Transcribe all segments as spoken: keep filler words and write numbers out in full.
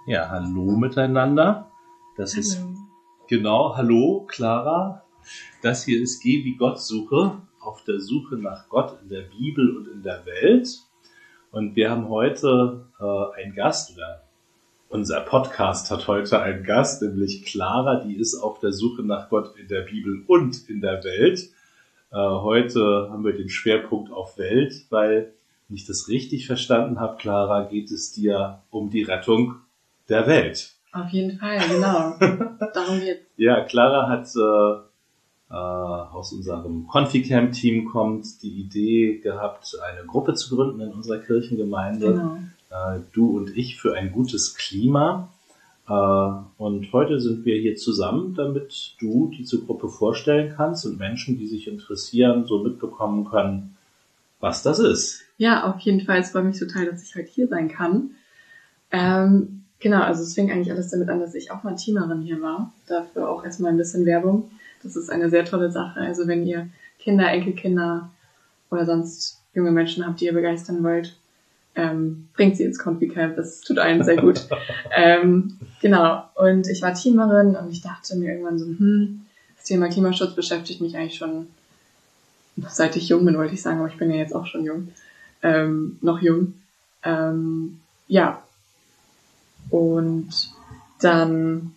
Ja, hallo miteinander. Das hallo. ist genau, hallo Clara. Das hier ist Geh wie Gott suche, auf der Suche nach Gott in der Bibel und in der Welt. Und wir haben heute äh, einen Gast, oder unser Podcast hat heute einen Gast, nämlich Clara, die ist auf der Suche nach Gott in der Bibel und in der Welt. Äh, heute haben wir den Schwerpunkt auf Welt, weil, wenn ich das richtig verstanden habe, Clara, geht es dir um die Rettung der Welt. Auf jeden Fall, genau. Darum geht's. Ja, Clara hat äh, äh, aus unserem Confi-Camp-Team kommt die Idee gehabt, eine Gruppe zu gründen in unserer Kirchengemeinde. Genau. Äh, du und ich für ein gutes Klima. Äh, und heute sind wir hier zusammen, damit du diese Gruppe vorstellen kannst und Menschen, die sich interessieren, so mitbekommen können, was das ist. Ja, auf jeden Fall. Es freut mich total, dass ich heute hier sein kann. Ähm, Genau, also es fing eigentlich alles damit an, dass ich auch mal Teamerin hier war. Dafür auch erstmal ein bisschen Werbung. Das ist eine sehr tolle Sache. Also wenn ihr Kinder, Enkelkinder oder sonst junge Menschen habt, die ihr begeistern wollt, ähm, bringt sie ins Confi-Camp. Das tut allen sehr gut. ähm, genau, und ich war Teamerin und ich dachte mir irgendwann so, hm, das Thema Klimaschutz beschäftigt mich eigentlich schon, seit ich jung bin, wollte ich sagen, aber ich bin ja jetzt auch schon jung, ähm, noch jung. Ähm, ja, Und dann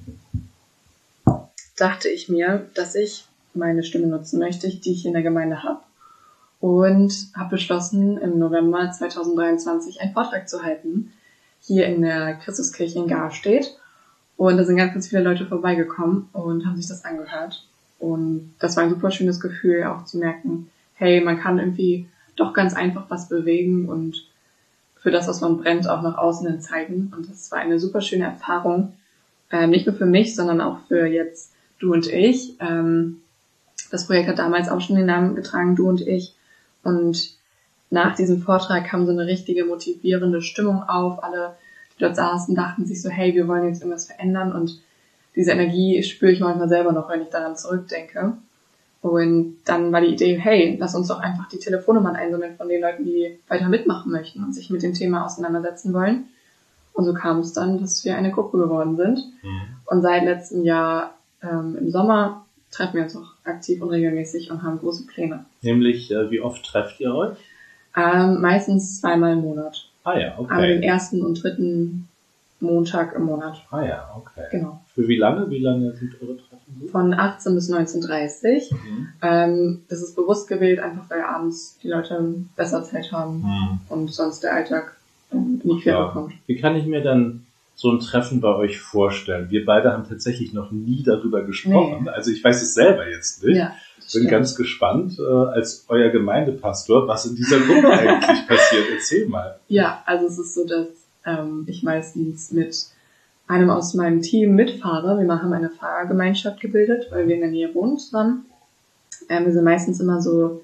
dachte ich mir, dass ich meine Stimme nutzen möchte, die ich in der Gemeinde habe. Und habe beschlossen, im November zweitausenddreiundzwanzig einen Vortrag zu halten, hier in der Christuskirche in Garstedt. Und da sind ganz, ganz viele Leute vorbeigekommen und haben sich das angehört. Und das war ein super schönes Gefühl, auch zu merken, hey, man kann irgendwie doch ganz einfach was bewegen und für das, was man brennt, auch nach außen hin zeigen. Und das war eine super schöne Erfahrung, äh, nicht nur für mich, sondern auch für jetzt du und ich. Ähm, das Projekt hat damals auch schon den Namen getragen, du und ich. Und nach diesem Vortrag kam so eine richtige motivierende Stimmung auf. Alle, die dort saßen, dachten sich so, hey, wir wollen jetzt irgendwas verändern. Und diese Energie spüre ich manchmal selber noch, wenn ich daran zurückdenke. Und dann war die Idee, hey, lass uns doch einfach die Telefonnummern einsammeln von den Leuten, die weiter mitmachen möchten und sich mit dem Thema auseinandersetzen wollen. Und so kam es dann, dass wir eine Gruppe geworden sind. Mhm. Und seit letztem Jahr ähm, im Sommer treffen wir uns auch aktiv und regelmäßig und haben große Pläne. Nämlich, äh, wie oft trefft ihr euch? Ähm, meistens zweimal im Monat. Ah ja, okay. Aber den ersten und dritten Montag im Monat. Ah ja, okay. Genau. Für wie lange? Wie lange sind eure Treffen? Von achtzehn bis neunzehn Uhr dreißig. Mhm. Ähm, das ist bewusst gewählt, einfach weil abends die Leute besser Zeit haben mhm. und sonst der Alltag nicht quer bekommt. Wie kann ich mir dann so ein Treffen bei euch vorstellen? Wir beide haben tatsächlich noch nie darüber gesprochen. Nee. Also ich weiß es selber jetzt nicht. Ja, bin ganz gespannt, äh, als euer Gemeindepastor, was in dieser Gruppe eigentlich passiert. Erzähl mal. Ja, also es ist so, dass ähm, ich meistens mit einem aus meinem Team mitfahre. Wir haben eine Fahrgemeinschaft gebildet, weil wir in der Nähe wohnen zusammen. Ähm, wir sind meistens immer so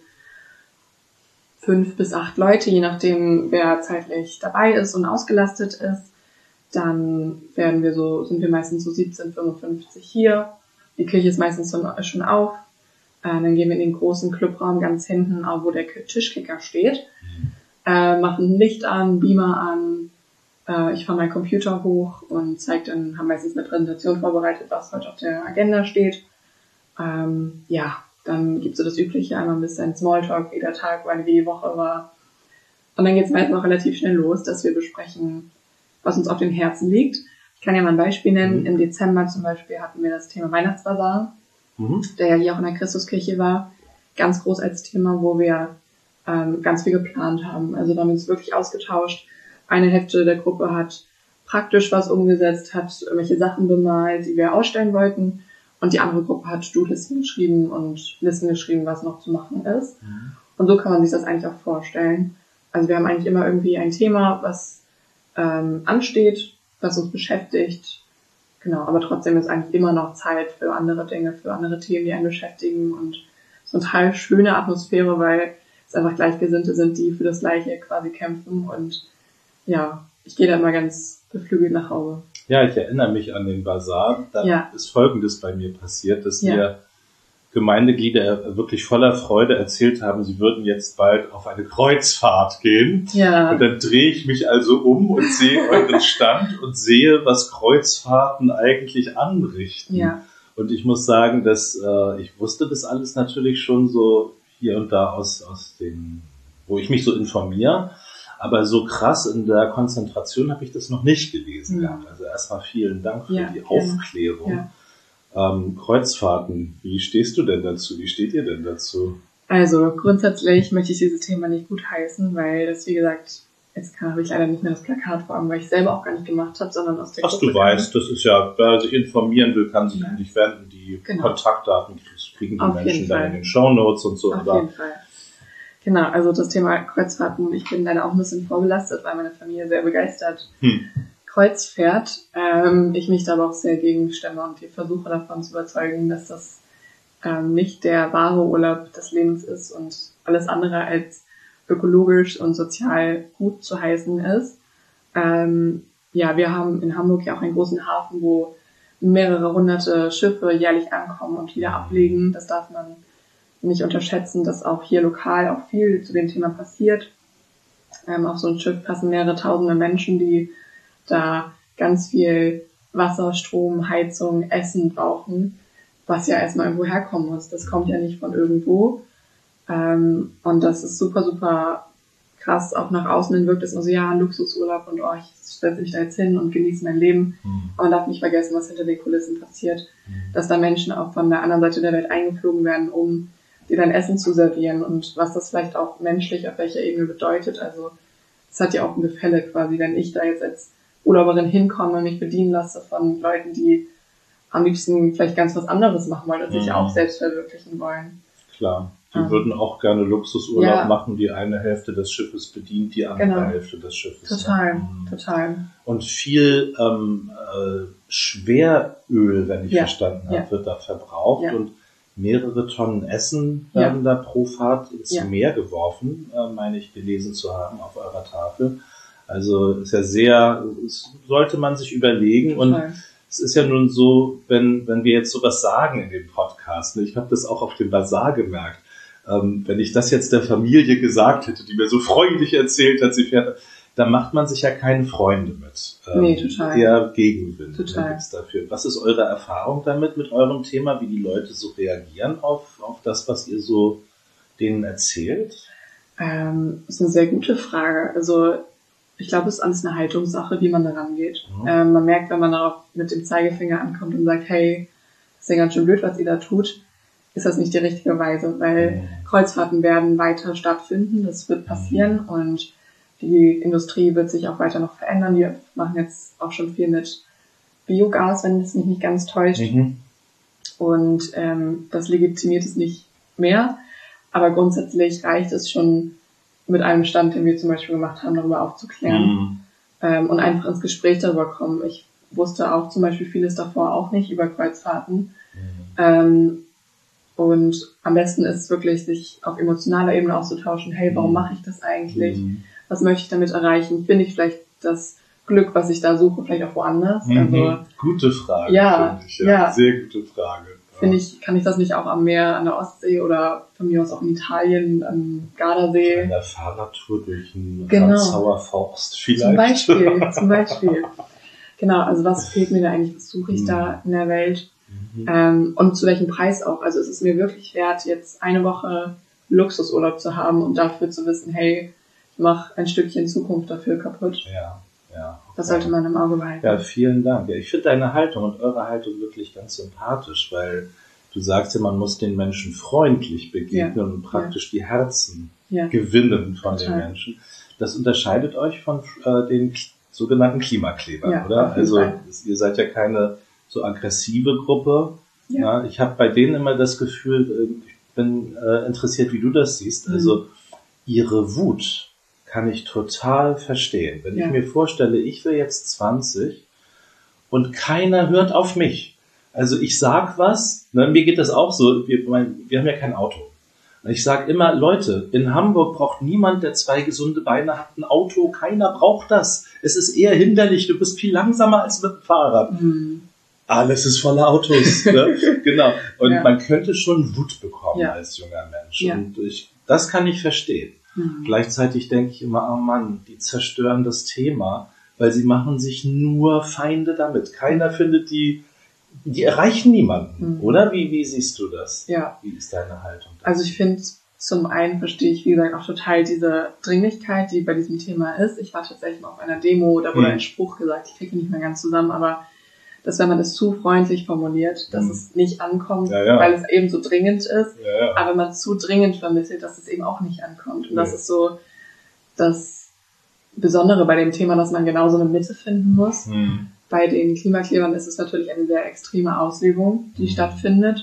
fünf bis acht Leute, je nachdem, wer zeitlich dabei ist und ausgelastet ist. Dann werden wir so, sind wir meistens so siebzehn Uhr fünfundfünfzig hier. Die Kirche ist meistens schon auf. Äh, dann gehen wir in den großen Clubraum ganz hinten, wo der Tischkicker steht. Äh, machen Licht an, Beamer an. Ich fahre meinen Computer hoch und zeige dann, haben meistens eine Präsentation vorbereitet, was heute auf der Agenda steht. Ähm, ja, dann gibt's so das Übliche, einmal ein bisschen Smalltalk, wie der Tag war, wie die Woche war. Und dann geht's meistens auch relativ schnell los, dass wir besprechen, was uns auf dem Herzen liegt. Ich kann ja mal ein Beispiel nennen. Mhm. Im Dezember zum Beispiel hatten wir das Thema Weihnachtsbasar, mhm. der ja hier auch in der Christuskirche war. Ganz groß als Thema, wo wir ähm, ganz viel geplant haben. Also da haben wir uns wirklich ausgetauscht. Eine Hälfte der Gruppe hat praktisch was umgesetzt, hat irgendwelche Sachen bemalt, die wir ausstellen wollten. Und die andere Gruppe hat To-Do-Listen geschrieben und Listen geschrieben, was noch zu machen ist. Mhm. Und so kann man sich das eigentlich auch vorstellen. Also wir haben eigentlich immer irgendwie ein Thema, was ähm, ansteht, was uns beschäftigt. Genau, aber trotzdem ist eigentlich immer noch Zeit für andere Dinge, für andere Themen, die einen beschäftigen. Und so eine total schöne Atmosphäre, weil es einfach Gleichgesinnte sind, die für das Gleiche quasi kämpfen. Und ja, ich gehe da immer ganz beflügelt nach Hause. Ja, ich erinnere mich an den Basar. Da ja. ist Folgendes bei mir passiert, dass ja. wir Gemeindeglieder wirklich voller Freude erzählt haben, sie würden jetzt bald auf eine Kreuzfahrt gehen. Ja. Und dann drehe ich mich also um und sehe euren Stand und sehe, was Kreuzfahrten eigentlich anrichten. Ja. Und ich muss sagen, dass äh, ich wusste das alles natürlich schon so hier und da aus, aus den, wo ich mich so informiere. Aber so krass in der Konzentration habe ich das noch nicht gelesen gehabt. Mhm. Also erstmal vielen Dank für ja, die gerne. Aufklärung. Ja. Ähm, Kreuzfahrten, wie stehst du denn dazu? Wie steht ihr denn dazu? Also grundsätzlich möchte ich dieses Thema nicht gutheißen, weil das, wie gesagt, jetzt habe ich leider nicht mehr das Plakat vor Augen, weil ich selber auch gar nicht gemacht habe, sondern aus der Ach, du weißt, das ist ja, wer sich informieren will, kann sich ja. an dich wenden. Die genau. Kontaktdaten kriegen die Auf Menschen dann in den Shownotes und so. Auf aber jeden Fall. Genau, also das Thema Kreuzfahrten, ich bin leider auch ein bisschen vorbelastet, weil meine Familie sehr begeistert hm. Kreuz fährt. Ähm, ich mich da aber auch sehr gegen stemme und die versuche davon zu überzeugen, dass das ähm, nicht der wahre Urlaub des Lebens ist und alles andere als ökologisch und sozial gut zu heißen ist. Ähm, ja, wir haben in Hamburg ja auch einen großen Hafen, wo mehrere hunderte Schiffe jährlich ankommen und wieder ablegen. Das darf man nicht unterschätzen, dass auch hier lokal auch viel zu dem Thema passiert. Ähm, auf so ein Schiff passen mehrere tausende Menschen, die da ganz viel Wasser, Strom, Heizung, Essen brauchen, was ja erstmal irgendwo herkommen muss. Das kommt ja nicht von irgendwo. Ähm, und das ist super, super krass. Auch nach außen hin wirkt es nur so, ja, Luxusurlaub und oh, ich setze mich da jetzt hin und genieße mein Leben. Mhm. Aber man darf nicht vergessen, was hinter den Kulissen passiert. Mhm. Dass da Menschen auch von der anderen Seite der Welt eingeflogen werden, um dir dann Essen zu servieren und was das vielleicht auch menschlich auf welcher Ebene bedeutet. Also es hat ja auch ein Gefälle quasi, wenn ich da jetzt als Urlauberin hinkomme und mich bedienen lasse von Leuten, die am liebsten vielleicht ganz was anderes machen wollen und sich mhm. auch selbst verwirklichen wollen. Klar, die ähm. würden auch gerne Luxusurlaub ja. machen, die eine Hälfte des Schiffes bedient, die andere genau. Hälfte des Schiffes. Total, mhm. total. Und viel ähm, äh, Schweröl, wenn ich ja. verstanden habe, ja. wird da verbraucht ja. und mehrere Tonnen Essen werden ja. da pro Fahrt ins ja. Meer geworfen, äh, meine ich gelesen zu haben auf eurer Tafel. Also ist ja sehr, sollte man sich überlegen. Und Total. Es ist ja nun so, wenn wenn wir jetzt sowas sagen in dem Podcast, ne, ich habe das auch auf dem Basar gemerkt, ähm, wenn ich das jetzt der Familie gesagt hätte, die mir so freundlich erzählt hat, sie fährt, dann macht man sich ja keine Freunde mit. Ähm, nee, total. Eher Gegenwind. Total. Gibt's dafür. Was ist eure Erfahrung damit, mit eurem Thema, wie die Leute so reagieren auf auf das, was ihr so denen erzählt? Ähm, das ist eine sehr gute Frage. Also ich glaube, es ist alles eine Haltungssache, wie man da rangeht. Mhm. Ähm, man merkt, wenn man darauf mit dem Zeigefinger ankommt und sagt, hey, das ist ja ganz schön blöd, was ihr da tut, ist das nicht die richtige Weise, weil mhm. Kreuzfahrten werden weiter stattfinden, das wird passieren mhm. und die Industrie wird sich auch weiter noch verändern. Wir machen jetzt auch schon viel mit Biogas, wenn es mich nicht ganz täuscht. Mhm. Und ähm, das legitimiert es nicht mehr, aber grundsätzlich reicht es schon, mit einem Stand, den wir zum Beispiel gemacht haben, darüber aufzuklären mhm. ähm, und einfach ins Gespräch darüber kommen. Ich wusste auch zum Beispiel vieles davor auch nicht über Kreuzfahrten. Mhm. Ähm, und am besten ist es wirklich, sich auf emotionaler Ebene auszutauschen. Hey, warum mache ich das eigentlich? Mhm. Was möchte ich damit erreichen? Finde ich vielleicht das Glück, was ich da suche, vielleicht auch woanders? Mhm. Also, gute Frage, ja, finde ich. Ja, ja. Sehr gute Frage. Finde ich, kann ich das nicht auch am Meer, an der Ostsee oder von mir aus auch in Italien, am Gardasee? In der Fahrradtour durch einen genau. Ranzauer Forst vielleicht? Zum Beispiel, zum Beispiel. Genau, also was fehlt mir da eigentlich, was suche ich mhm. da in der Welt? Mhm. Ähm, und zu welchem Preis auch? Also ist es mir wirklich wert, jetzt eine Woche Luxusurlaub zu haben und dafür zu wissen, hey, ich mache ein Stückchen Zukunft dafür kaputt. Ja. Ja, okay. Das sollte man im Auge behalten. Ja, vielen Dank. Ja, ich finde deine Haltung und eure Haltung wirklich ganz sympathisch, weil du sagst ja, man muss den Menschen freundlich begegnen ja. und praktisch ja. die Herzen ja. gewinnen von Total. Den Menschen. Das unterscheidet euch von äh, den sogenannten Klimaklebern, ja, oder? Also Fall. Ihr seid ja keine so aggressive Gruppe. Ja. Ja, ich habe bei denen immer das Gefühl, ich bin äh, interessiert, wie du das siehst. Mhm. Also ihre Wut kann ich total verstehen. Wenn ja. ich mir vorstelle, ich wäre jetzt zwanzig und keiner hört auf mich. Also ich sag was, ne, mir geht das auch so, wir, mein, wir haben ja kein Auto. Ich sag immer, Leute, in Hamburg braucht niemand, der zwei gesunde Beine hat, ein Auto, keiner braucht das. Es ist eher hinderlich, du bist viel langsamer als mit dem Fahrrad. Mhm. alles ist voller Autos. Ne? Genau. Und ja. man könnte schon Wut bekommen ja. als junger Mensch. Ja. Und ich, das kann ich verstehen. Mhm. Gleichzeitig denke ich immer, oh Mann, die zerstören das Thema, weil sie machen sich nur Feinde damit. Keiner findet die, die erreichen niemanden, mhm. oder? Wie, wie siehst du das? Ja. Wie ist deine Haltung dazu? Also ich finde, zum einen verstehe ich, wie gesagt, auch total diese Dringlichkeit, die bei diesem Thema ist. Ich war tatsächlich mal auf einer Demo, da wurde mhm. ein Spruch gesagt, ich kriege ihn nicht mehr ganz zusammen, aber dass wenn man es zu freundlich formuliert, dass mhm. es nicht ankommt, ja, ja. weil es eben so dringend ist, ja, ja. aber wenn man es zu dringend vermittelt, dass es eben auch nicht ankommt. Und nee. das ist so das Besondere bei dem Thema, dass man genau so eine Mitte finden muss. Mhm. Bei den Klimaklebern ist es natürlich eine sehr extreme Auslegung, die mhm. stattfindet.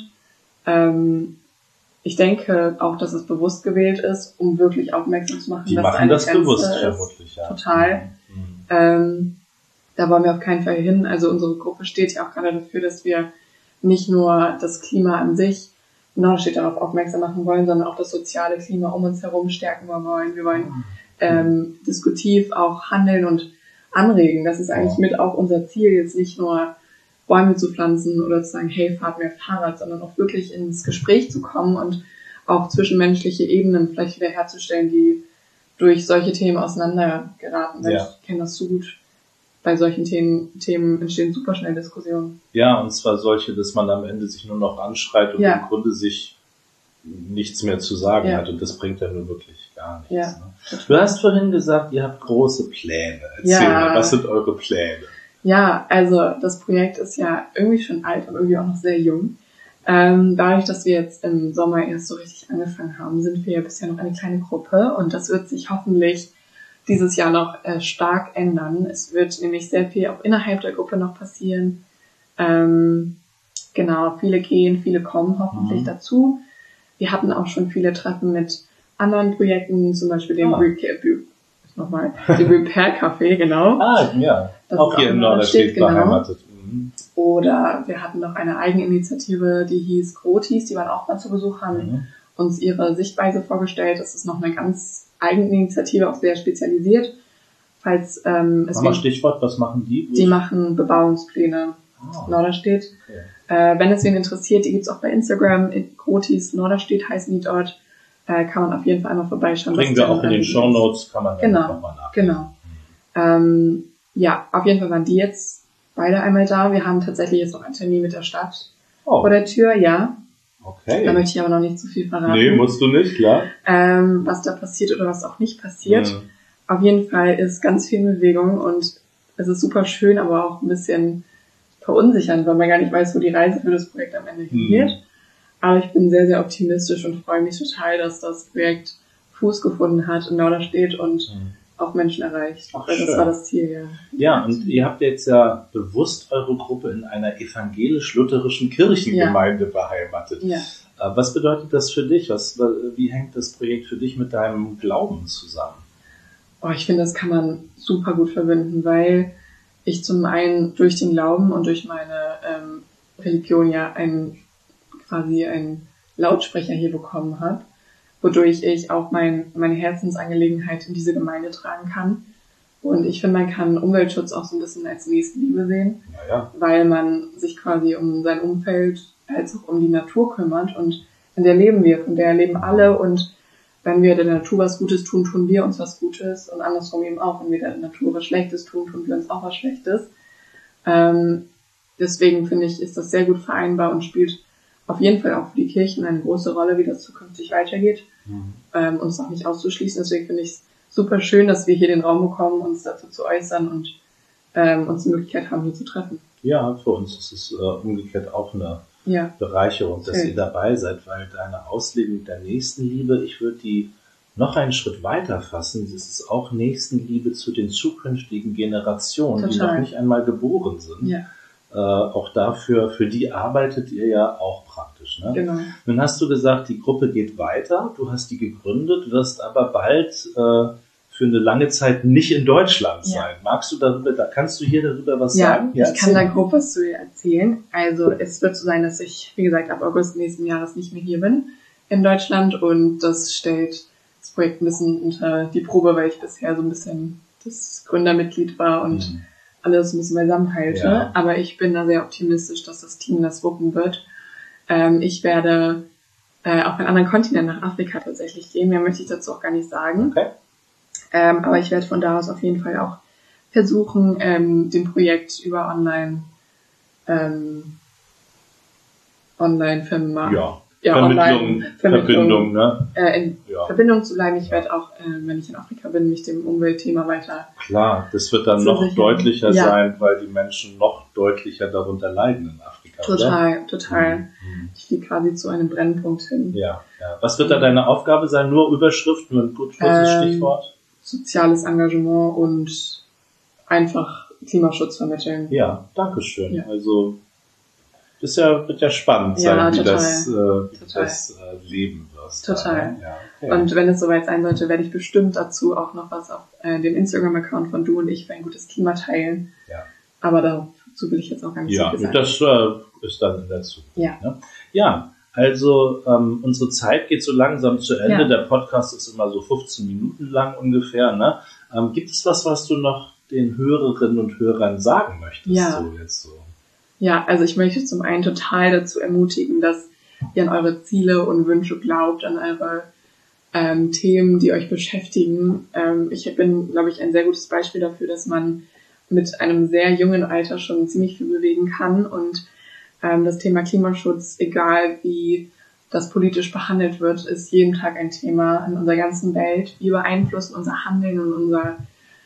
Ähm, ich denke auch, dass es bewusst gewählt ist, um wirklich aufmerksam zu machen, die dass machen eine das Grenze bewusst, ist. vermutlich, ja. Total. Mhm. Ähm, da wollen wir auf keinen Fall hin. Also unsere Gruppe steht ja auch gerade dafür, dass wir nicht nur das Klima an sich, Norderstedt darauf aufmerksam machen wollen, sondern auch das soziale Klima um uns herum stärken wollen. Wir wollen mhm. ähm, diskutiv auch handeln und anregen. Das ist eigentlich mit auch unser Ziel, jetzt nicht nur Bäume zu pflanzen oder zu sagen, hey, fahrt mehr Fahrrad, sondern auch wirklich ins Gespräch zu kommen und auch zwischenmenschliche Ebenen vielleicht wieder herzustellen, die durch solche Themen auseinandergeraten. Ja. Ich kenne das so gut. Bei solchen Themen, Themen entstehen super schnell Diskussionen. Ja, und zwar solche, dass man am Ende sich nur noch anschreit und ja. im Grunde sich nichts mehr zu sagen ja. hat. Und das bringt ja nur wirklich gar nichts. Ja. Ne? Du hast vorhin gesagt, ihr habt große Pläne. Erzähl ja. mal, was sind eure Pläne? Ja, also das Projekt ist ja irgendwie schon alt und irgendwie auch noch sehr jung. Ähm, dadurch, dass wir jetzt im Sommer erst so richtig angefangen haben, sind wir ja bisher noch eine kleine Gruppe und das wird sich hoffentlich dieses Jahr noch äh, stark ändern. Es wird nämlich sehr viel auch innerhalb der Gruppe noch passieren. Ähm, genau, viele gehen, viele kommen hoffentlich mhm. dazu. Wir hatten auch schon viele Treffen mit anderen Projekten, zum Beispiel dem ah. Repair, nochmal, dem Repair Café, genau. Ah, ja. Das auch hier in Norderstedt genau. beheimatet. Mhm. Oder wir hatten noch eine Eigeninitiative, die hieß Grotis, die waren auch mal zu Besuch, haben mhm. uns ihre Sichtweise vorgestellt. Das ist noch eine ganz Eigeninitiative, auch sehr spezialisiert. Falls, ähm, es Mach mal Stichwort, was machen die? Die machen Bebauungspläne oh. Norderstedt. Okay. Äh, wenn es wen interessiert, die gibt's auch bei Instagram. Grotis Norderstedt heißen die dort. Äh, kann man auf jeden Fall einmal vorbeischauen. Bringen wir auch in den Shownotes, kann man dann genau, nochmal nach. Genau. Mhm. Ähm, ja, auf jeden Fall waren die jetzt beide einmal da. Wir haben tatsächlich jetzt noch einen Termin mit der Stadt oh. vor der Tür, ja. Okay. Da möchte ich aber noch nicht zu viel verraten. Nee, musst du nicht, klar. Ähm, was da passiert oder was auch nicht passiert. Mhm. Auf jeden Fall ist ganz viel Bewegung und es ist super schön, aber auch ein bisschen verunsichernd, weil man gar nicht weiß, wo die Reise für das Projekt am Ende hingeht. Mhm. Aber ich bin sehr, sehr optimistisch und freue mich total, dass das Projekt Fuß gefunden hat in Norderstedt und mhm. auch Menschen erreicht. Ach, weil das schön. war das Ziel, ja. Ja, und ihr habt jetzt ja bewusst eure Gruppe in einer evangelisch-lutherischen Kirchengemeinde ja. beheimatet. Ja. Was bedeutet das für dich? Was, wie hängt das Projekt für dich mit deinem Glauben zusammen? Oh, ich finde, das kann man super gut verbinden, weil ich zum einen durch den Glauben und durch meine ähm, Religion ja ein, quasi einen Lautsprecher hier bekommen habe, wodurch ich auch mein, meine Herzensangelegenheit in diese Gemeinde tragen kann. Und ich finde, man kann Umweltschutz auch so ein bisschen als Nächstenliebe sehen, ja. weil man sich quasi um sein Umfeld als auch um die Natur kümmert und in der leben wir, von der leben alle und wenn wir der Natur was Gutes tun, tun wir uns was Gutes und andersrum eben auch, wenn wir der Natur was Schlechtes tun, tun wir uns auch was Schlechtes. Ähm, deswegen finde ich, ist das sehr gut vereinbar und spielt auf jeden Fall auch für die Kirchen eine große Rolle, wie das zukünftig weitergeht, mhm. ähm, uns auch nicht auszuschließen. Deswegen finde ich es super schön, dass wir hier den Raum bekommen, uns dazu zu äußern und ähm, uns die Möglichkeit haben, hier zu treffen. Ja, für uns ist es äh, umgekehrt auch eine ja. Bereicherung, dass Schön. Ihr dabei seid, weil deine Auslegung der Nächstenliebe, ich würde die noch einen Schritt weiter fassen, das ist auch Nächstenliebe zu den zukünftigen Generationen, Total. Die noch nicht einmal geboren sind. Ja. Äh, auch dafür, für die arbeitet ihr ja auch praktisch. Ne? Genau. Nun hast du gesagt, die Gruppe geht weiter, du hast die gegründet, wirst aber bald äh, für eine lange Zeit nicht in Deutschland sein. Ja. Magst du darüber, da kannst du hier darüber was ja, sagen? Ja, ich kann da grob was zu dir erzählen. Also es wird so sein, dass ich, wie gesagt, ab August nächsten Jahres nicht mehr hier bin in Deutschland und das stellt das Projekt ein bisschen unter die Probe, weil ich bisher so ein bisschen das Gründermitglied war und mhm. alles ein bisschen beisammen halte. Ja. Aber ich bin da sehr optimistisch, dass das Team das wuppen wird. Ähm, ich werde äh, auf einen anderen Kontinent, nach Afrika tatsächlich gehen. Mehr möchte ich dazu auch gar nicht sagen. Okay. Ähm, aber ich werde von da aus auf jeden Fall auch versuchen, ähm, dem Projekt über Online ähm, Online-Vermarktung Ja. Ja, Vermittlung, online, Vermittlung, Verbindung, ne? äh, in Ja. Verbindung zu bleiben. Ich werde auch, äh, wenn ich in Afrika bin, mich dem Umweltthema weiter... Klar, das wird dann zu noch sichern. deutlicher Ja. sein, weil die Menschen noch deutlicher darunter leiden in Afrika, Total, oder? total. Mhm. Ich gehe quasi zu einem Brennpunkt hin. Ja, ja. Was wird da deine Aufgabe sein? Nur Überschrift, nur ein kurzes Ähm, Stichwort? Soziales Engagement und einfach Klimaschutz vermitteln. Ja, danke schön. Ja. Also, das ja, wird ja spannend Ja, sein, wie total. das, äh, wie du Total. das äh, leben wirst. Total. Ja, okay. Und wenn es soweit sein sollte, werde ich bestimmt dazu auch noch was auf äh, dem Instagram-Account von Du und ich für ein gutes Klima teilen. Ja. Aber dazu will ich jetzt auch gar nicht Ja, so viel sagen. das äh, ist dann in der Zukunft. Ja. Ne? Ja, also ähm, unsere Zeit geht so langsam zu Ende. Ja. Der Podcast ist immer so fünfzehn Minuten lang ungefähr. Ne? Ähm, gibt es was, was du noch den Hörerinnen und Hörern sagen möchtest? Ja. So jetzt so. Ja, also ich möchte zum einen total dazu ermutigen, dass ihr an eure Ziele und Wünsche glaubt, an eure ähm, Themen, die euch beschäftigen. Ähm, ich bin, glaube ich, ein sehr gutes Beispiel dafür, dass man mit einem sehr jungen Alter schon ziemlich viel bewegen kann und ähm, das Thema Klimaschutz, egal wie das politisch behandelt wird, ist jeden Tag ein Thema in unserer ganzen Welt. Wir beeinflussen unser Handeln und unser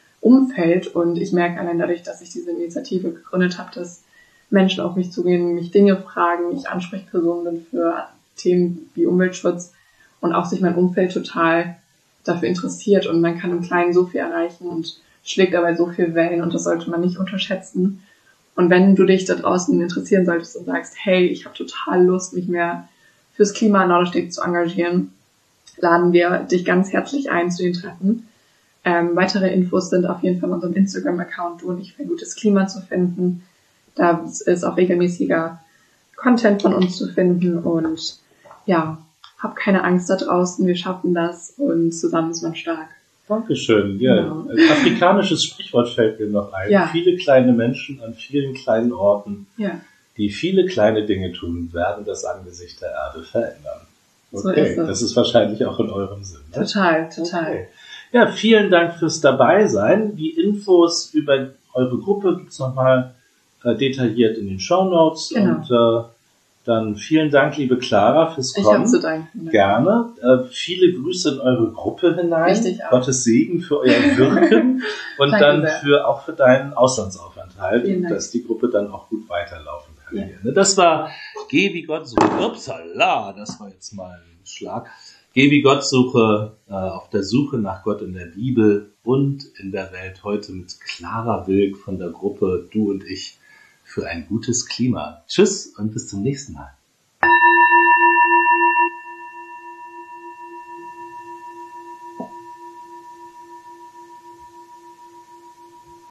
Umfeld und ich merke allein dadurch, dass ich diese Initiative gegründet habe, dass Menschen auf mich zugehen, mich Dinge fragen, ich Ansprechperson bin für Themen wie Umweltschutz und auch sich mein Umfeld total dafür interessiert und man kann im Kleinen so viel erreichen und schlägt dabei so viel Wellen und das sollte man nicht unterschätzen. Und wenn du dich da draußen interessieren solltest und sagst, hey, ich habe total Lust, mich mehr fürs Klima in Norderstedt zu engagieren, laden wir dich ganz herzlich ein zu den Treffen. Ähm, weitere Infos sind auf jeden Fall in unserem Instagram-Account Du und ich für ein gutes Klima zu finden. Da ist auch regelmäßiger Content von uns zu finden und ja, hab keine Angst da draußen, wir schaffen das und zusammen ist man stark. Dankeschön. Ja, Genau. ein afrikanisches Sprichwort fällt mir noch ein. Ja. Viele kleine Menschen an vielen kleinen Orten, Ja, die viele kleine Dinge tun, werden das Angesicht der Erde verändern. So Okay, ist es. das ist wahrscheinlich auch in eurem Sinn. Ne? total, total. Okay. Ja, vielen Dank fürs Dabeisein. Die Infos über eure Gruppe gibt's nochmal äh, detailliert in den Shownotes. Genau. Und äh, dann vielen Dank, liebe Clara, fürs Ich Kommen. habe zu danken. Gerne. Äh, viele Grüße in eure Gruppe hinein. Richtig auch. Gottes Segen für euer Wirken und Danke dann sehr. für auch für deinen Auslandsaufenthalt, Vielen Dank. dass die Gruppe dann auch gut weiterlaufen kann. Ja. Hier, ne? Das war Geh wie Gott suche. Upsala, das war jetzt mal ein Schlag. Geh wie Gott suche, äh, auf der Suche nach Gott in der Bibel und in der Welt. Heute mit Clara Wilk von der Gruppe Du und ich für ein gutes Klima. Tschüss und bis zum nächsten Mal.